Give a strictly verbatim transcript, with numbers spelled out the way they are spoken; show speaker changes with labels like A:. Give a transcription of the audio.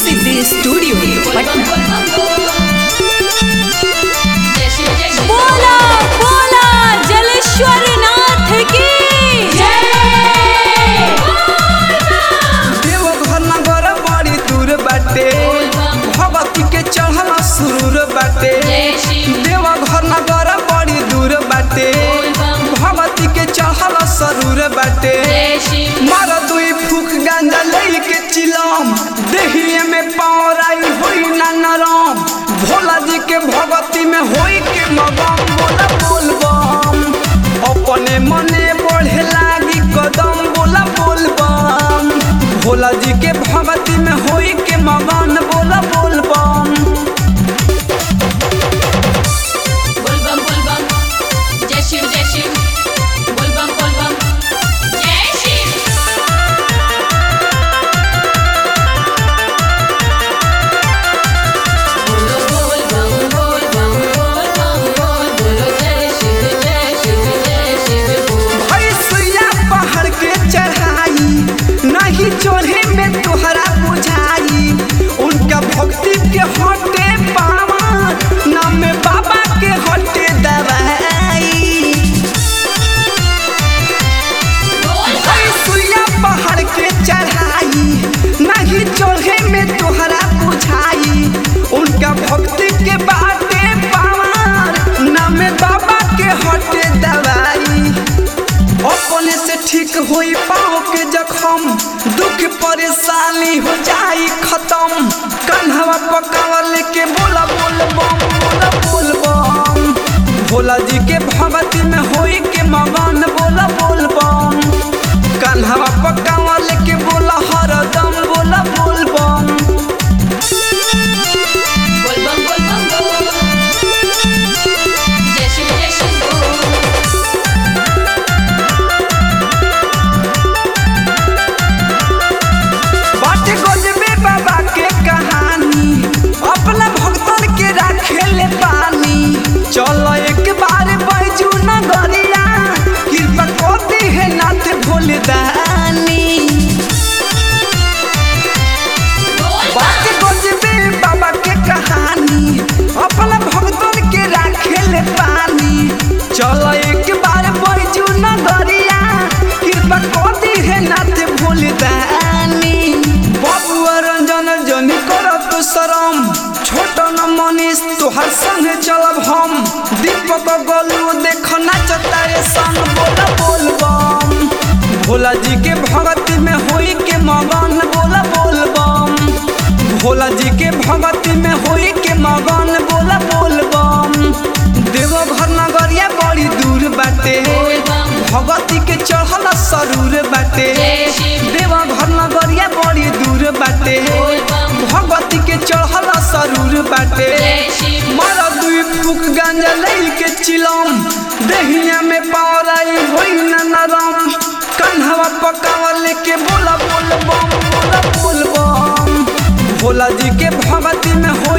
A: सिद्धि studio Patna.
B: बोला बोला जलेश्वर नाथ की
C: देवघर नगर बड़ी दूर बाटे, भगवती के चढ़ल सुरूर बाटे। देवघर नगर बड़ी दूर बाटे, भगवती के चढ़ल सरूर बाटे। मार दुई फूक गांजा लई के चिलम, देहिए में पावराई होई ना नरम। भोला जी के भगवती में होई के मगम, बोला बोलबम अपने मने बढ़े लागी कदम, बोला बोलबम भोला जी के भगवती में होई के मगन, बोला बोलबम।
B: बोलबम बोलबम जय शिव जय शिव, बोलबम बोलबम जय शिव। बोलो बोलबम बोलबम बोलबम बोल, बोलो जय शिव जय शिव जय शिव बोल।
C: भाई सुइया पहाड़ के चढ़ाई नहीं चढ़े में तोहरा बुझाई, उनका भक्ति के हटे पावा, नाम में बाबा के हटे दवाई। भाई सुइया पहाड़ के चढ़ाई नहीं चढ़े में तोहरा बुझाई, उनका भक्ति के बाटे पावार, नाम में बाबा के हटे दवाई। अपने से ठीक होई पाओ के जखम, दुख परेशानी हो जाई खत्म। कन्हवा पकावा लेके बोला बोलबम, बोला बोलबम भोला जी के भगवती में होई के मगन, बोला बोलबम। कन्हवा पकावा लेके बोला हरदम, बोला बोलबम।
B: बोलबम बोलबम बोल, जय शिव जय शिव बोल।
C: बाटे गजबे बाबा के कहानी, अपना भक्तन के राखेले पानी। चलो एक बार बैजू नगरिया, कृपा करती है नाथ भोले दानी। बाटे गजबे बाबा के कहानी, अपना भक्तन के राखेले पानी। चलो एक बार बैजू नगरिया, कृपा करती है नाथ भोले दानी। बबुआ रंजन जनी करत शरम, छोट न मनीष तोहर संग चलब हम। दीपक गोलू देख नाचता रे संग, बोला बोलबम भोला जी के भगवती में होई के मगन, बोला बोलबम भोला जी के भगवती में होई के मगन, बोला बोलबम। देवघर नगरिया बड़ी दूर बाटे, भगवती के चढ़ल सरूर बाटे। देवघर नगरिया बड़ी दूर बाटे, भगवती के चढ़ल सरूर बाटे। मार दुई फूक गांजा लई के चिलम, देहिया में पावराई होई ना नरम। कन्हवा पकावा लेके बोला बोलबम, बोला बोलबम भोला जी के भगवती में हो